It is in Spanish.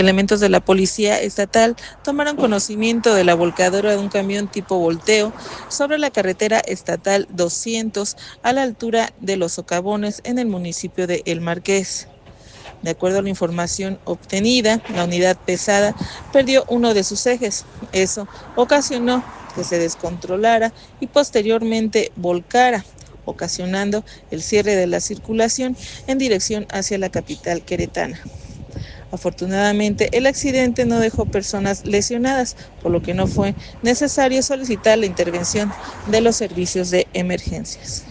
Elementos de la Policía Estatal tomaron conocimiento de la volcadura de un camión tipo volteo sobre la carretera estatal 200 a la altura de Los Socavones en el municipio de El Marqués. De acuerdo a la información obtenida, la unidad pesada perdió uno de sus ejes. Eso ocasionó que se descontrolara y posteriormente volcara, ocasionando el cierre de la circulación en dirección hacia la capital queretana. Afortunadamente, el accidente no dejó personas lesionadas, por lo que no fue necesario solicitar la intervención de los servicios de emergencias.